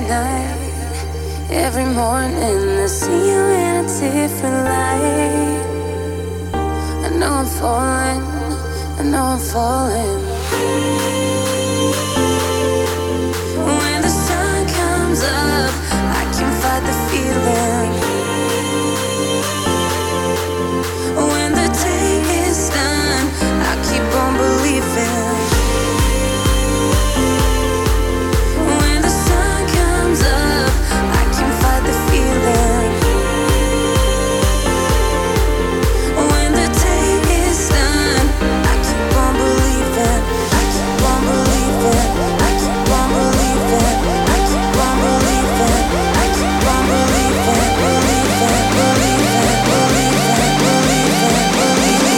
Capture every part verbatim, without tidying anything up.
night, every morning I see you in a different light. I know I'm falling, I know I'm falling. When the sun comes up, I can fight the feeling. When the day is done, I keep on believing. When the sun comes up, I can fight the feeling. When the day is done, I keep on believing. I keep on believing. I keep on believing. I keep on believing. I keep on believing. Believing, believing, believing, believing, believing.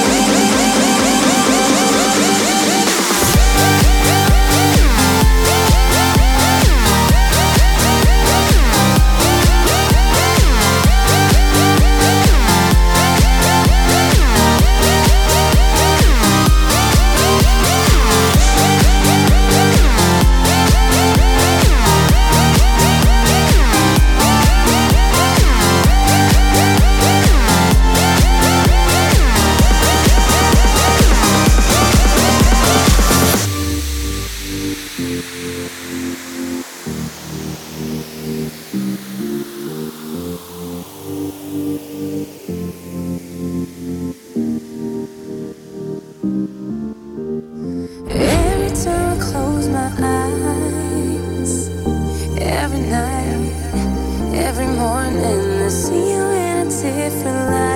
Every time I close my eyes, every night, every morning I see you in a different light.